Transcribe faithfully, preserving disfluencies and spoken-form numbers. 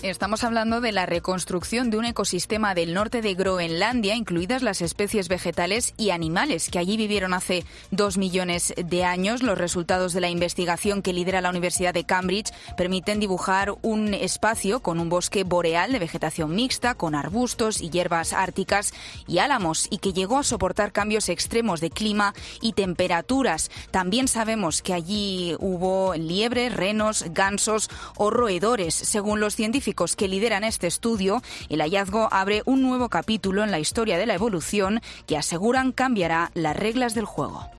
Estamos hablando de la reconstrucción de un ecosistema del norte de Groenlandia, incluidas las especies vegetales y animales que allí vivieron hace dos millones de años. Los resultados de la investigación que lidera la Universidad de Cambridge permiten dibujar un espacio con un bosque boreal de vegetación mixta, con arbustos y hierbas árticas y álamos, y que llegó a soportar cambios extremos de clima y temperaturas. También sabemos que allí hubo liebres, renos, gansos o roedores. Según los científicos que lideran este estudio, el hallazgo abre un nuevo capítulo en la historia de la evolución que aseguran cambiará las reglas del juego.